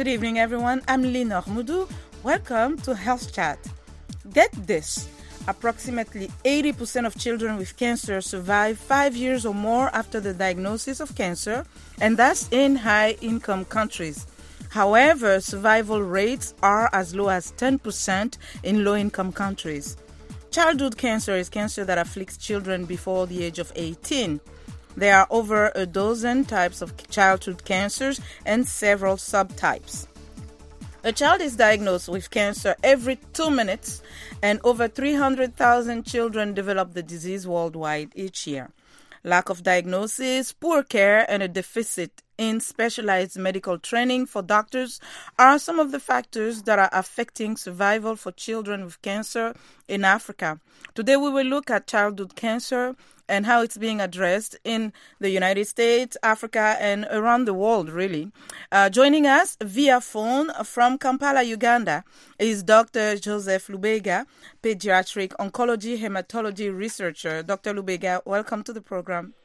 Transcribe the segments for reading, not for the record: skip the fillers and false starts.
Good evening, everyone. I'm Linor Moudou. Welcome to Health Chat. Get this. Approximately 80% of children with cancer survive 5 years or more after the diagnosis of cancer, and that's in high-income countries. However, survival rates are as low as 10% in low-income countries. Childhood cancer is cancer that afflicts children before the age of 18. There are over a dozen types of childhood cancers and several subtypes. A child is diagnosed with cancer every 2 minutes, and over 300,000 children develop the disease worldwide each year. Lack of diagnosis, poor care, and a deficit in specialized medical training for doctors are some of the factors that are affecting survival for children with cancer in Africa. Today we will look at childhood cancer and how it's being addressed in the United States, Africa, and around the world, really. Joining us via phone from Kampala, Uganda, is Dr. Joseph Lubega, pediatric oncology hematology researcher. Dr. Lubega, welcome to the program.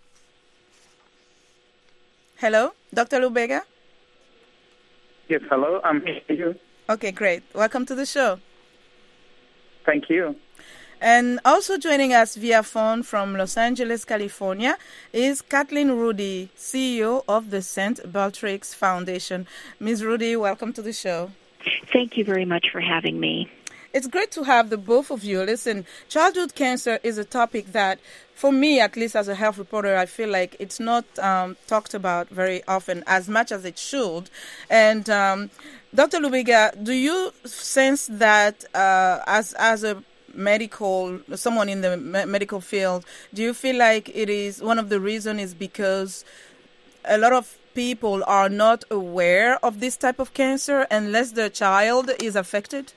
Hello, Dr. Lubega? Yes, hello, I'm here. Okay, great. Welcome to the show. Thank you. And also joining us via phone from Los Angeles, California, is Kathleen Rudy, CEO of the St. Beatrix Foundation. Ms. Rudy, welcome to the show. Thank you very much for having me. It's great to have the both of you. Listen, childhood cancer is a topic that, for me, at least as a health reporter, I feel like it's not talked about very often, as much as it should. And Dr. Lubega, do you sense that as a someone in the medical field, do you feel like it is one of the reasons is because a lot of people are not aware of this type of cancer unless their child is affected?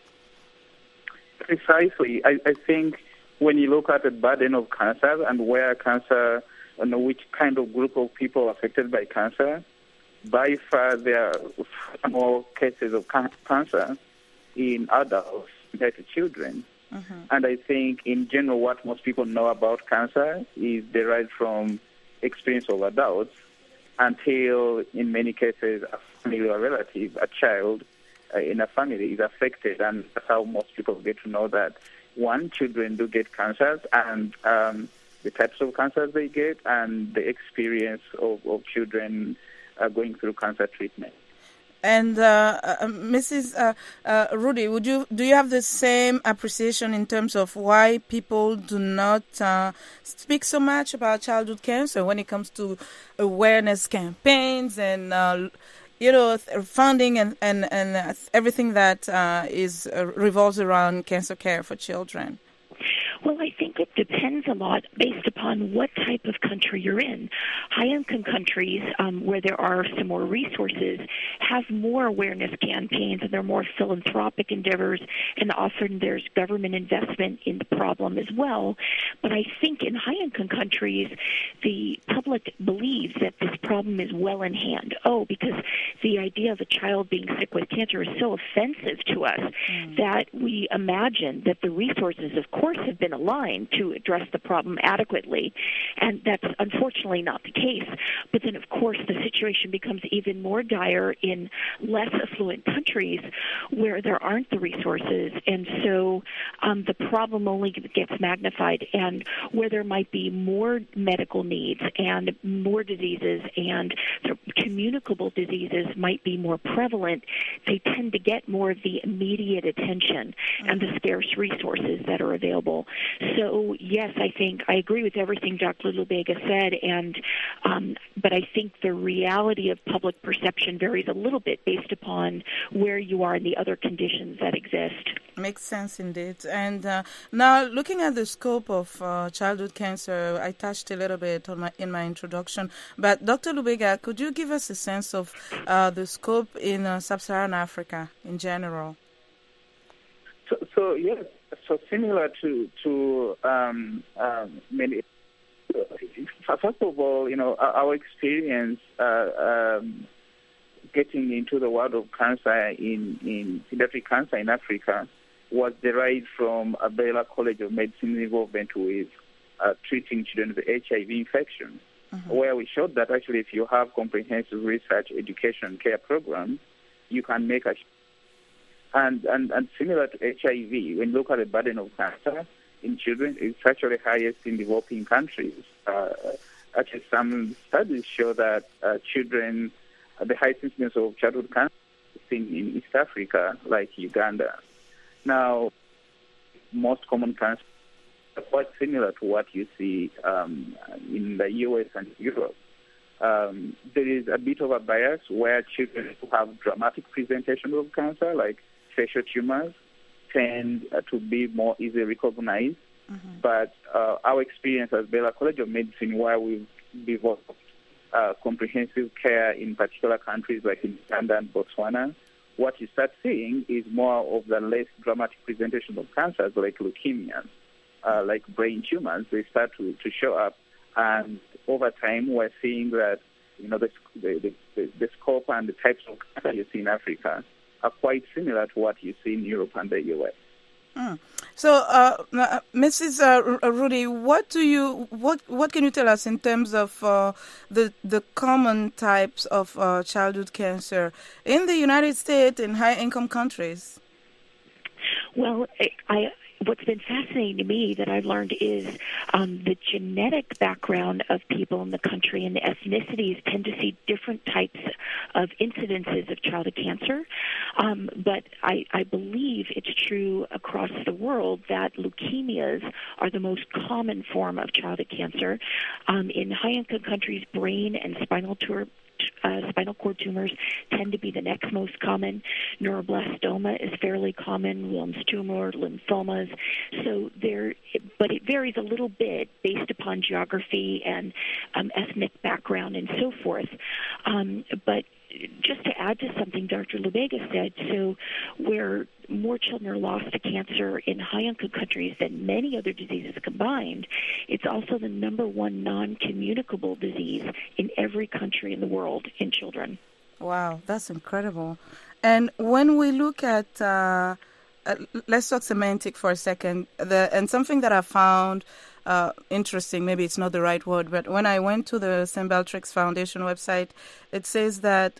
Precisely. I think when you look at the burden of cancer and where cancer, which kind of group of people affected by cancer, by far there are more cases of cancer in adults compared to children. Mm-hmm. And I think, in general, what most people know about cancer is derived from experience of adults until, in many cases, a family or relative, a child in a family is affected. And that's how most people get to know that, one, children do get cancers, and the types of cancers they get, and the experience of children going through cancer treatment. And Mrs. Rudy, do you have the same appreciation in terms of why people do not speak so much about childhood cancer when it comes to awareness campaigns and funding and everything that revolves around cancer care for children? Well, I think it depends a lot based upon what type of country you're in. High-income countries, where there are some more resources, have more awareness campaigns, and there are more philanthropic endeavors, and often there's government investment in the problem as well. But I think in high-income countries, the public believes that this problem is well in hand. Because the idea of a child being sick with cancer is so offensive to us that we imagine that the resources, of course, have been aligned to address the problem adequately, and that's unfortunately not the case. But then, of course, the situation becomes even more dire in less affluent countries where there aren't the resources, and so the problem only gets magnified, and where there might be more medical needs and more diseases and communicable diseases might be more prevalent, they tend to get more of the immediate attention and the scarce resources that are available. So, yes, I think I agree with everything Dr. Lubega said, but I think the reality of public perception varies a little bit based upon where you are and the other conditions that exist. Makes sense indeed. And now, looking at the scope of childhood cancer, I touched a little bit in my introduction, but Dr. Lubega, could you give us a sense of the scope in sub-Saharan Africa in general? So yes. So similar to many. First of all, our experience getting into the world of cancer in pediatric cancer in Africa was derived from a Baylor College of Medicine involvement with treating children with HIV infection, where we showed that actually if you have comprehensive research, education, care programs, you can make a and similar to HIV, when you look at the burden of cancer in children, it's actually highest in developing countries. Actually, some studies show that children, the highest incidence of childhood cancer is in East Africa, like Uganda. Now, most common cancers are quite similar to what you see in the U.S. and Europe. There is a bit of a bias where children who have dramatic presentation of cancer, like facial tumors, tend to be more easily recognized. Mm-hmm. But our experience as Baylor College of Medicine, where we've developed comprehensive care in particular countries like in Uganda and Botswana, what you start seeing is more of the less dramatic presentation of cancers like leukemia, like brain tumors. They start to show up, and over time we're seeing that the scope and the types of cancer you see in Africa are quite similar to what you see in Europe and the U.S. So, Mrs. Rudy, what can you tell us in terms of the common types of childhood cancer in the United States and high-income countries? Well, what's been fascinating to me that I've learned is the genetic background of people in the country, and the ethnicities tend to see different types of incidences of childhood cancer. But I believe it's true across the world that leukemias are the most common form of childhood cancer. In high-income countries, brain and spinal cord tumors tend to be the next most common. Neuroblastoma is fairly common, Wilms tumor, lymphomas. But it varies a little bit based upon geography and ethnic background and so forth. But just to add to something Dr. Lubega said, so where more children are lost to cancer in high-income countries than many other diseases combined, it's also the number one non-communicable disease in every country in the world in children. Wow, that's incredible. And when we look at, let's talk semantic for a second, and something that I found interesting, maybe it's not the right word, but when I went to the St. Bellatrix Foundation website, it says that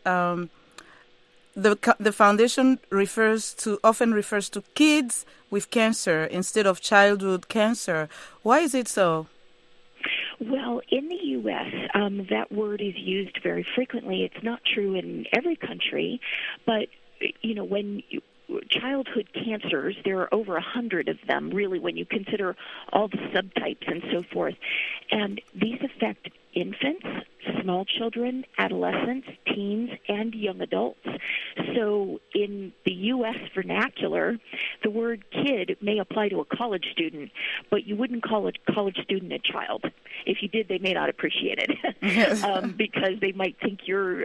the foundation often refers to kids with cancer instead of childhood cancer. Why is it so? Well, in the U.S., that word is used very frequently. It's not true in every country, but when childhood cancers, there are over 100 of them, really, when you consider all the subtypes and so forth. And these affect infants, small children, adolescents, teens, and young adults. So in the U.S. vernacular, the word kid may apply to a college student, but you wouldn't call a college student a child. If you did, they may not appreciate it because they might think you're,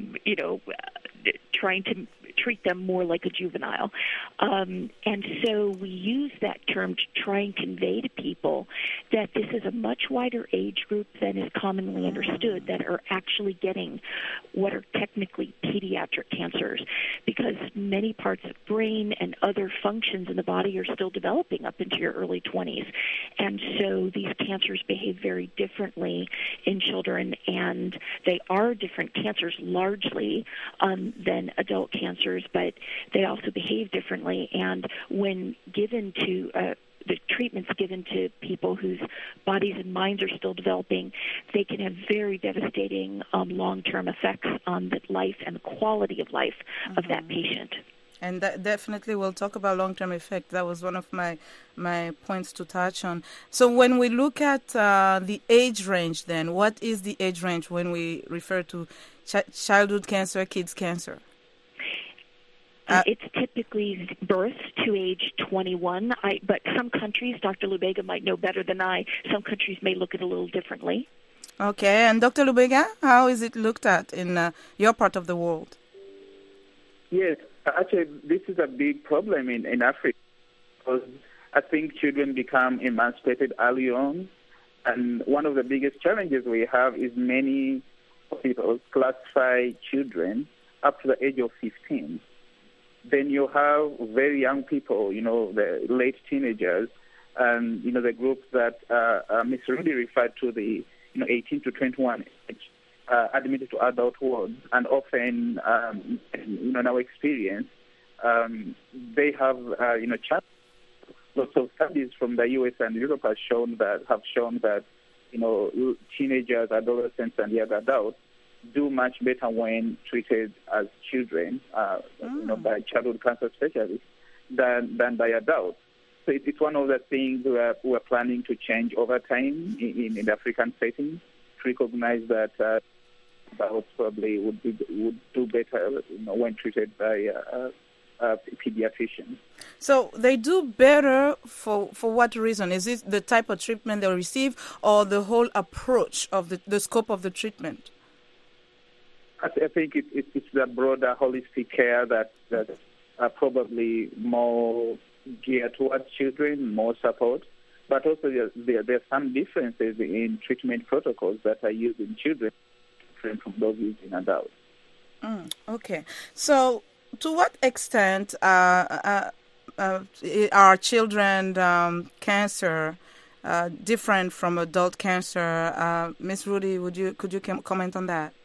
trying to treat them more like a juvenile. And so we use that term to try and convey to people that this is a much wider age group than is commonly understood that are actually getting what are technically pediatric cancers, because many parts of brain and other functions in the body are still developing up into your early 20s. And so these cancers behave very differently in children, and they are different cancers largely than adult cancers, but they also behave differently. And when given to the treatments given to people whose bodies and minds are still developing, they can have very devastating long-term effects on the life and the quality of life of that patient. And that definitely we'll talk about long-term effect. That was one of my points to touch on. So when we look at the age range, then, what is the age range when we refer to childhood cancer, kids cancer? It's typically birth to age 21, but some countries, Dr. Lubega might know better than I, some countries may look at it a little differently. Okay, and Dr. Lubega, how is it looked at in your part of the world? Yes, actually, this is a big problem in Africa, because I think children become emancipated early on, and one of the biggest challenges we have is many people classify children up to the age of 15. Then you have very young people, the late teenagers, and, the group that Ms. Rudy referred to, the 18 to 21 age. admitted to adult wards, and often, in our experience, they have, lots of studies from the U.S. and Europe have shown that teenagers, adolescents, and young adults do much better when treated as children, by childhood cancer specialists than by adults. So it's one of the things we're planning to change over time in the African setting, to recognize that adults probably would do better when treated by pediatricians. So they do better for what reason? Is it the type of treatment they receive, or the whole approach of the scope of the treatment? I think it's the broader holistic care that are probably more geared towards children, more support. But also there are some differences in treatment protocols that are used in children different from those used in adults. Okay. So to what extent are children cancer different from adult cancer? Ms. Rudy, could you comment on that?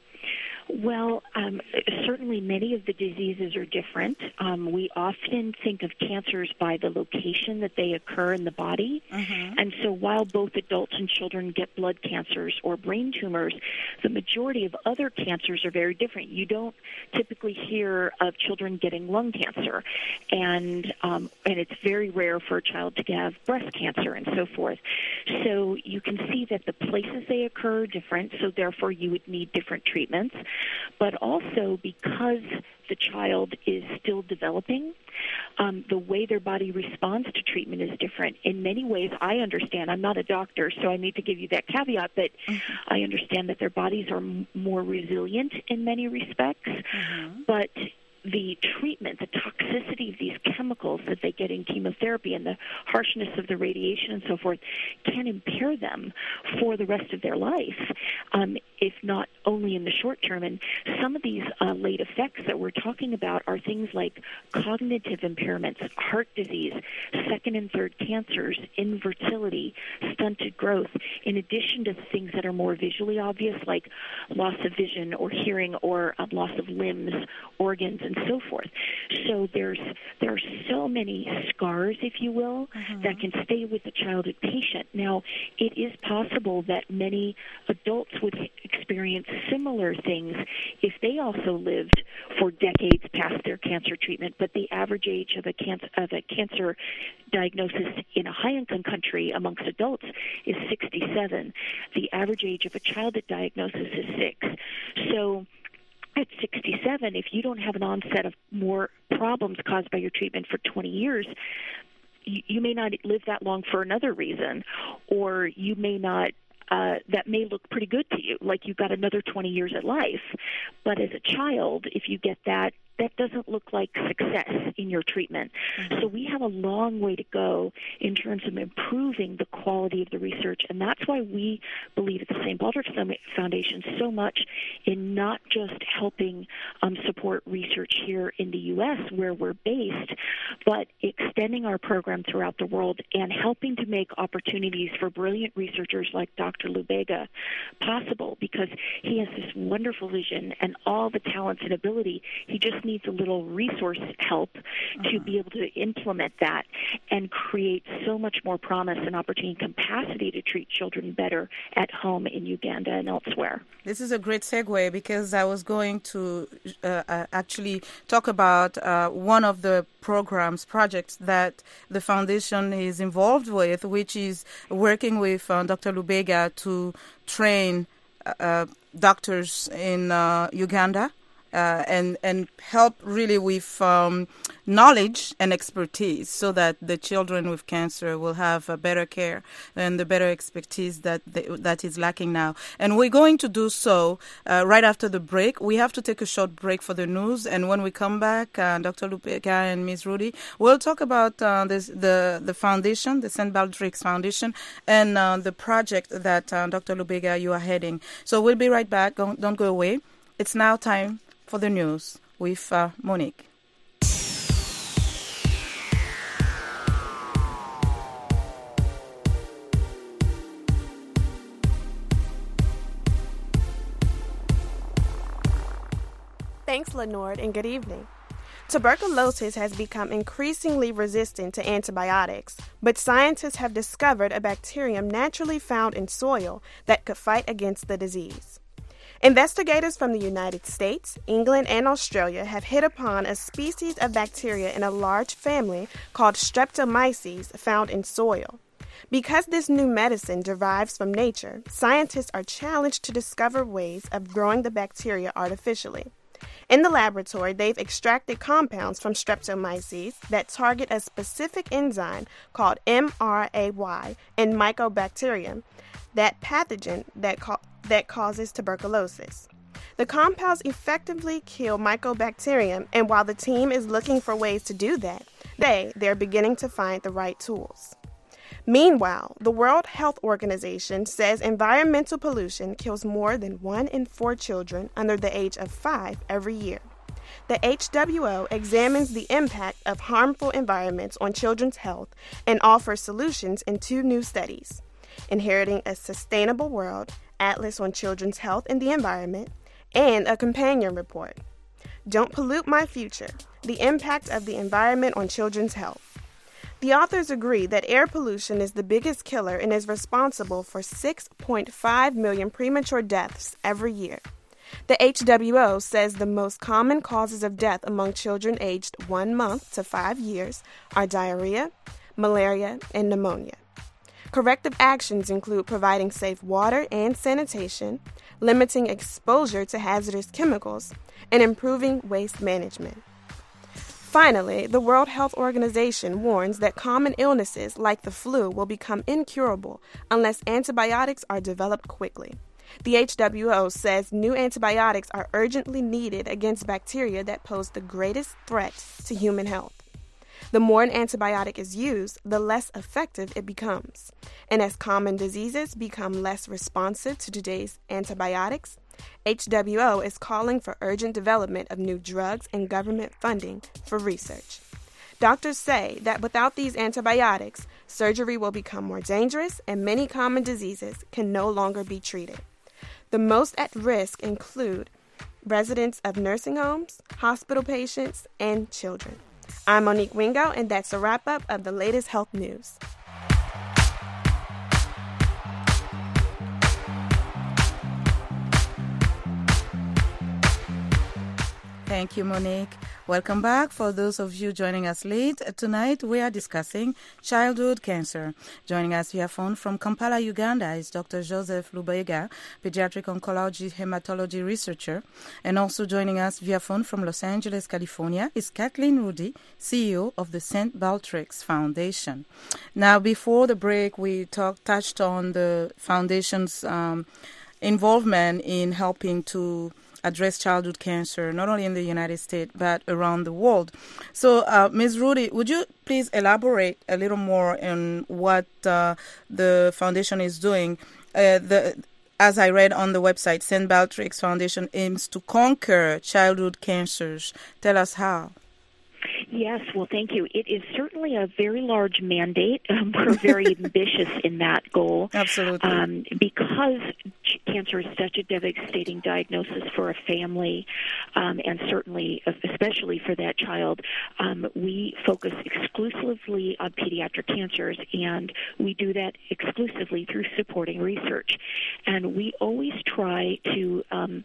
Well, certainly many of the diseases are different. We often think of cancers by the location that they occur in the body. Mm-hmm. And so while both adults and children get blood cancers or brain tumors, the majority of other cancers are very different. You don't typically hear of children getting lung cancer, and it's very rare for a child to have breast cancer and so forth. So you can see that the places they occur are different, so therefore you would need different treatments. But also because the child is still developing, the way their body responds to treatment is different. In many ways, I understand, I'm not a doctor, so I need to give you that caveat, but I understand that their bodies are more resilient in many respects, but the treatment, the toxicity of these chemicals that they get in chemotherapy and the harshness of the radiation and so forth can impair them for the rest of their life, if not only in the short term. And some of these late effects that we're talking about are things like cognitive impairments, heart disease, second and third cancers, infertility, stunted growth, in addition to things that are more visually obvious like loss of vision or hearing or loss of limbs, organs, and so forth. So there are so many scars, if you will, that can stay with the childhood patient. Now, it is possible that many adults would experience similar things if they also lived for decades past their cancer treatment, but the average age of a cancer diagnosis in a high-income country amongst adults is 67. The average age of a childhood diagnosis is 6. So at 67, if you don't have an onset of more problems caused by your treatment for 20 years, you may not live that long for another reason, or you may not, that may look pretty good to you, like you've got another 20 years at life. But as a child, if you get that doesn't look like success in your treatment. So we have a long way to go in terms of improving the quality of the research, and that's why we believe at the St. Baldrick's Foundation so much in not just helping support research here in the U.S. where we're based, but extending our program throughout the world and helping to make opportunities for brilliant researchers like Dr. Lubega possible, because he has this wonderful vision and all the talents and ability. He just needs a little resource help to be able to implement that and create so much more promise and opportunity and capacity to treat children better at home in Uganda and elsewhere. This is a great segue, because I was going to actually talk about one of the projects that the foundation is involved with, which is working with Dr. Lubega to train doctors in Uganda. And help really with knowledge and expertise, so that the children with cancer will have a better care and the better expertise that is lacking now. And we're going to do so right after the break. We have to take a short break for the news, and when we come back, Dr. Lubega and Ms. Rudy, we'll talk about the foundation, the St. Baldrick's Foundation, and the project that Dr. Lubega, you are heading. So we'll be right back. Don't go away. It's now time for the news with Monique. Thanks, Lenord, and good evening. Tuberculosis has become increasingly resistant to antibiotics, but scientists have discovered a bacterium naturally found in soil that could fight against the disease. Investigators from the United States, England, and Australia have hit upon a species of bacteria in a large family called Streptomyces found in soil. Because this new medicine derives from nature, scientists are challenged to discover ways of growing the bacteria artificially. In the laboratory, they've extracted compounds from Streptomyces that target a specific enzyme called MRAY in Mycobacterium, that pathogen that causes tuberculosis. The compounds effectively kill Mycobacterium, and while the team is looking for ways to do that, they're beginning to find the right tools. Meanwhile, the World Health Organization says environmental pollution kills more than 1 in 4 children under the age of 5 every year. The HWO examines the impact of harmful environments on children's health and offers solutions in 2 new studies: Inheriting a Sustainable World, Atlas on Children's Health and the Environment, and a companion report, Don't Pollute My Future, The Impact of the Environment on Children's Health. The authors agree that air pollution is the biggest killer and is responsible for 6.5 million premature deaths every year. The HWO says the most common causes of death among children aged 1 month to 5 years are diarrhea, malaria, and pneumonia. Corrective actions include providing safe water and sanitation, limiting exposure to hazardous chemicals, and improving waste management. Finally, the World Health Organization warns that common illnesses like the flu will become incurable unless antibiotics are developed quickly. The HWO says new antibiotics are urgently needed against bacteria that pose the greatest threat to human health. The more an antibiotic is used, the less effective it becomes. And as common diseases become less responsive to today's antibiotics, HWO is calling for urgent development of new drugs and government funding for research. Doctors say that without these antibiotics, surgery will become more dangerous and many common diseases can no longer be treated. The most at risk include residents of nursing homes, hospital patients, and children. I'm Monique Wingo, and that's a wrap-up of the latest health news. Thank you, Monique. Welcome back. For those of you joining us late, tonight we are discussing childhood cancer. Joining us via phone from Kampala, Uganda is Dr. Joseph Lubega, pediatric oncology hematology researcher. And also joining us via phone from Los Angeles, California is Kathleen Rudy, CEO of the St. Baldrick's Foundation. Now, before the break, we touched on the foundation's involvement in helping to address childhood cancer, not only in the United States, but around the world. So, Ms. Rudy, would you please elaborate a little more on what the foundation is doing? As I read on the website, St. Baldrick's Foundation aims to conquer childhood cancers. Tell us how. Yes, well, thank you. It is certainly a very large mandate. We're very ambitious in that goal. Absolutely. Because cancer is such a devastating diagnosis for a family, and certainly, especially for that child, we focus exclusively on pediatric cancers, and we do that exclusively through supporting research. And we always try to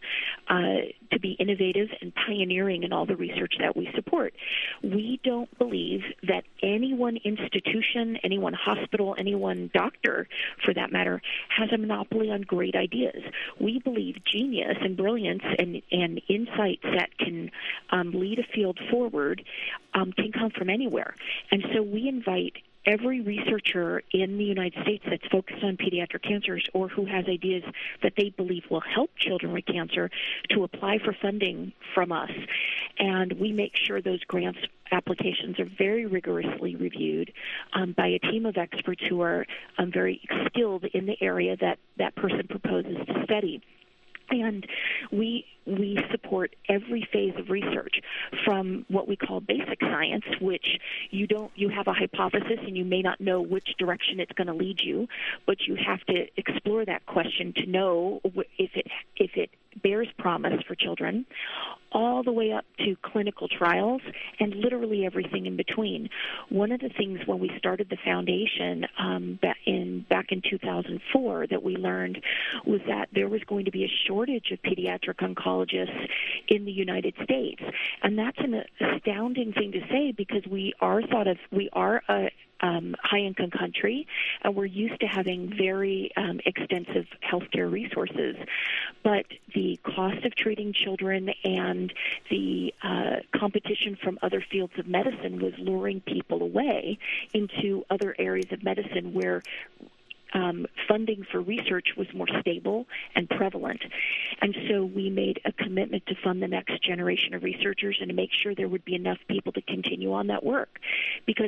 be innovative and pioneering in all the research that we support. We don't believe that any one institution, any one hospital, any one doctor, for that matter, has a monopoly on great ideas. We believe genius and brilliance and insights that can lead a field forward can come from anywhere. And so we invite every researcher in the United States that's focused on pediatric cancers or who has ideas that they believe will help children with cancer to apply for funding from us. And we make sure those grants applications are very rigorously reviewed by a team of experts who are very skilled in the area that that person proposes to study. And we we support every phase of research, from what we call basic science, which you have a hypothesis and you may not know which direction it's going to lead you, but you have to explore that question to know if it bears promise for children, all the way up to clinical trials and literally everything in between. One of the things when we started the foundation back in 2004 that we learned was that there was going to be a shortage of pediatric oncologists in the United States. And that's an astounding thing to say, because we are a high-income country, and we're used to having very extensive healthcare resources. But the cost of treating children and the competition from other fields of medicine was luring people away into other areas of medicine where funding for research was more stable and prevalent. And so we made a commitment to fund the next generation of researchers and to make sure there would be enough people to continue on that work. Because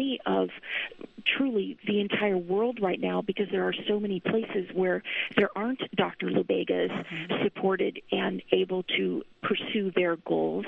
truly the entire world right now, because there are so many places where there aren't Dr. Lubegas supported and able to pursue their goals,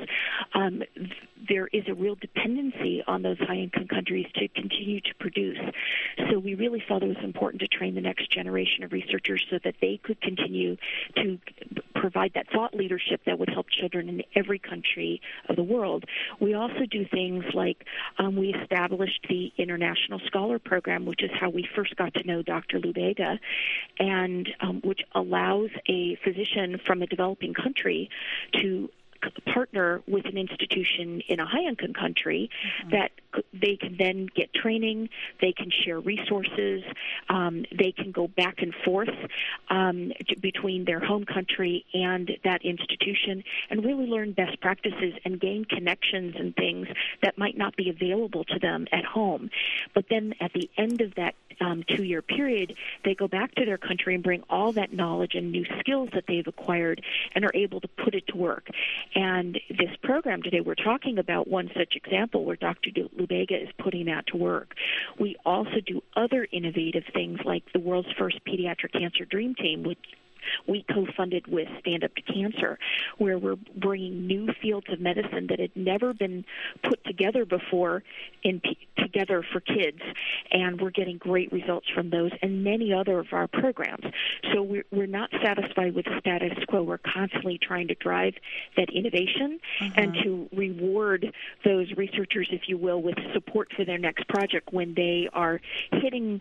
there is a real dependency on those high-income countries to continue to produce. So we really felt it was important to train the next generation of researchers so that they could continue to provide that thought leadership that would help children in every country of the world. We also do things like we established the International Scholar Program, which is how we first got to know Dr. Lubega, and which allows a physician from a developing country to partner with an institution in a high-income country that they can then get training, they can share resources, they can go back and forth between their home country and that institution and really learn best practices and gain connections and things that might not be available to them at home. But then at the end of that 2-year period, they go back to their country and bring all that knowledge and new skills that they've acquired and are able to put it to work. And this program today, we're talking about one such example where Dr. Lubega is putting that to work. We also do other innovative things like the world's first pediatric cancer dream team, which we co-funded with Stand Up to Cancer, where we're bringing new fields of medicine that had never been put together before together for kids, and we're getting great results from those and many other of our programs. So we're not satisfied with the status quo. We're constantly trying to drive that innovation and to reward those researchers, if you will, with support for their next project when they are getting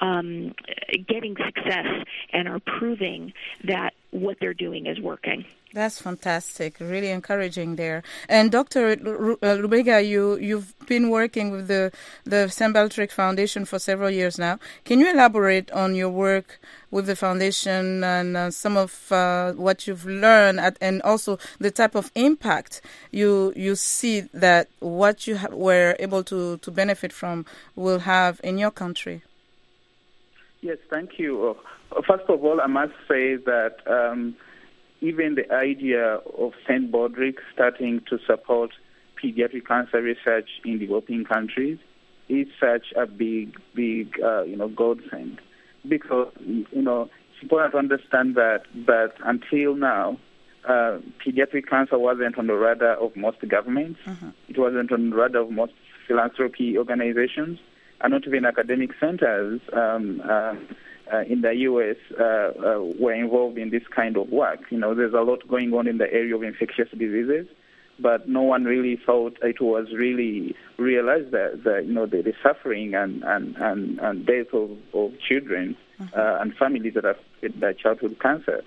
success and are proving that what they're doing is working. That's fantastic, really encouraging there. And Dr. Lubega, you've been working with the St. Baldrick Foundation for several years now. Can you elaborate on your work with the foundation and some of what you've learned and also the type of impact you see that what you were able to benefit from will have in your country? Yes, thank you. First of all, I must say that even the idea of St. Baldrick starting to support pediatric cancer research in developing countries is such a big godsend, because it's important to understand that until now, pediatric cancer wasn't on the radar of most governments. It wasn't on the radar of most philanthropy organizations, and not even academic centers in the U.S. Were involved in this kind of work. There's a lot going on in the area of infectious diseases, but no one really thought it was really realized that the suffering and death of children and families that are affected by childhood cancer.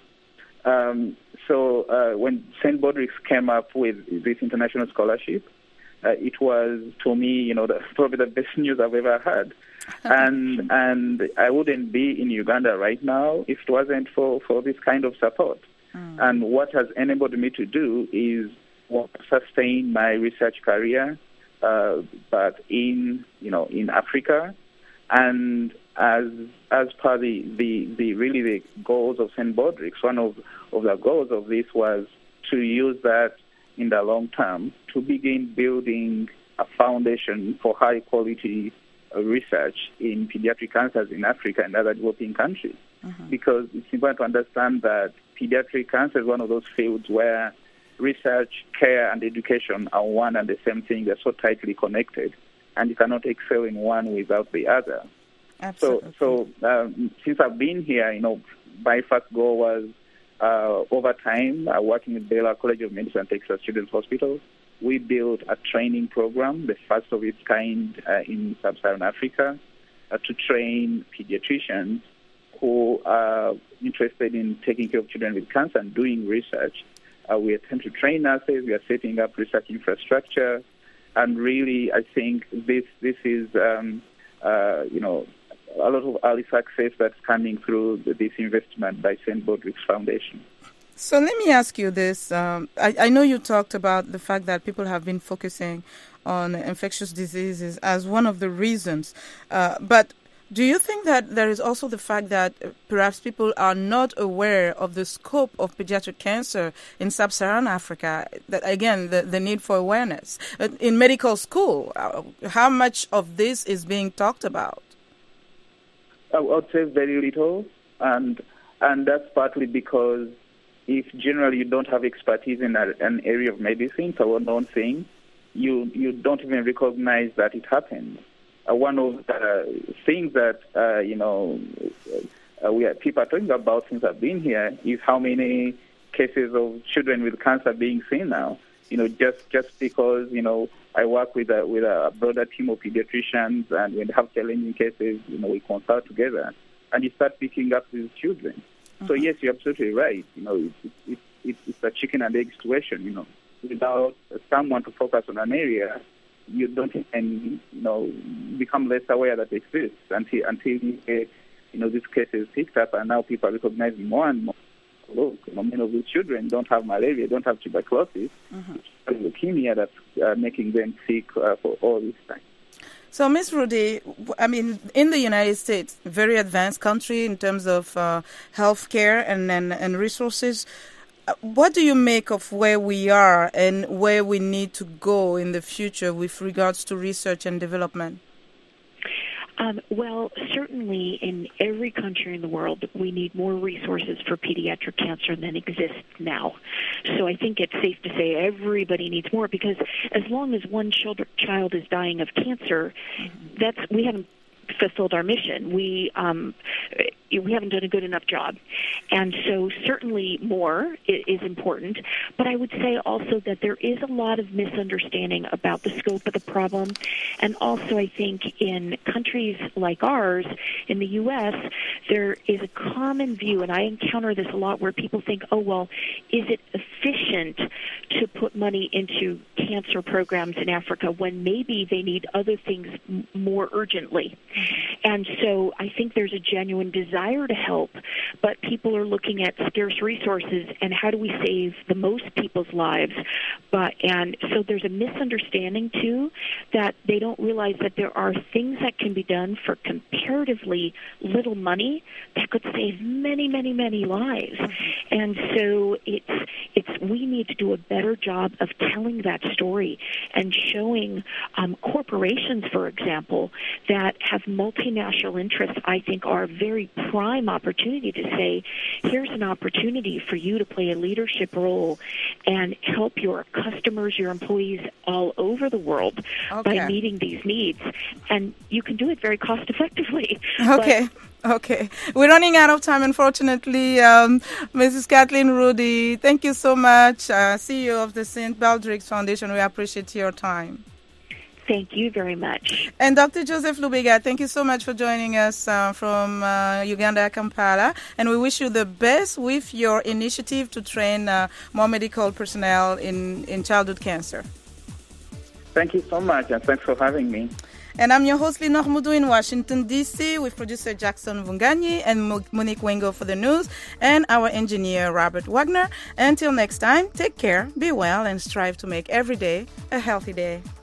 So when St. Baldrick's came up with this international scholarship, it was, to me, probably the best news I've ever heard. And I wouldn't be in Uganda right now if it wasn't for this kind of support. And what has enabled me to do is sustain my research career, but in Africa, and as per the goals of St. Baldrick's, one of the goals of this was to use that in the long term to begin building a foundation for high quality research in pediatric cancers in Africa and other developing countries. Because it's important to understand that pediatric cancer is one of those fields where research, care, and education are one and the same thing. They're so tightly connected, and you cannot excel in one without the other. Absolutely. So since I've been here, my first goal was over time, working with Baylor College of Medicine, Texas Children's Hospital. We built a training program, the first of its kind in sub-Saharan Africa, to train pediatricians who are interested in taking care of children with cancer and doing research. We attempt to train nurses. We are setting up research infrastructure, and really, I think this is a lot of early success that's coming through this investment by St. Baldrick's Foundation. So let me ask you this. I know you talked about the fact that people have been focusing on infectious diseases as one of the reasons, but do you think that there is also the fact that perhaps people are not aware of the scope of pediatric cancer in sub-Saharan Africa? That, again, the need for awareness. In medical school, how much of this is being talked about? I would say very little, and that's partly because if generally you don't have expertise in an area of medicine, so a known thing, you don't even recognize that it happened. One of the things that people are talking about since I've been here is how many cases of children with cancer being seen now. Just because I work with a broader team of pediatricians, and when they have challenging cases, we consult together, and you start picking up these children. Mm-hmm. So yes, you're absolutely right. It's a chicken and egg situation. Without someone to focus on an area, you don't even, become less aware that it exists until this case is picked up, and now people are recognizing more and more. Look, many of these children don't have malaria, don't have tuberculosis, leukemia that's making them sick for all this time. So, Ms. Rudy, in the United States, very advanced country in terms of healthcare and resources. What do you make of where we are and where we need to go in the future with regards to research and development? Well, certainly in every country in the world, we need more resources for pediatric cancer than exists now. So I think it's safe to say everybody needs more, because as long as one child is dying of cancer, we haven't fulfilled our mission. We haven't done a good enough job. And so certainly more is important. But I would say also that there is a lot of misunderstanding about the scope of the problem. And also I think in countries like ours, in the U.S., there is a common view, and I encounter this a lot, where people think, is it efficient to put money into cancer programs in Africa when maybe they need other things more urgently? And so I think there's a genuine desire to help, but people are looking at scarce resources and how do we save the most people's lives. And so there's a misunderstanding, too, that they don't realize that there are things that can be done for comparatively little money that could save many, many, many lives. And so we need to do a better job of telling that story and showing corporations, for example, that have multinational interests, I think, are a very prime opportunity to say, here's an opportunity for you to play a leadership role and help your customers, your employees all over the world by meeting these needs. And you can do it very cost effectively. Okay. We're running out of time, unfortunately. Mrs. Kathleen Rudy, thank you so much. CEO of the St. Baldrick's Foundation. We appreciate your time. Thank you very much. And Dr. Joseph Lubega, thank you so much for joining us from Uganda, Kampala. And we wish you the best with your initiative to train more medical personnel in childhood cancer. Thank you so much, and thanks for having me. And I'm your host, Linor Mudu, in Washington, D.C., with producer Jackson Vunganyi and Monique Wengo for the news, and our engineer, Robert Wagner. Until next time, take care, be well, and strive to make every day a healthy day.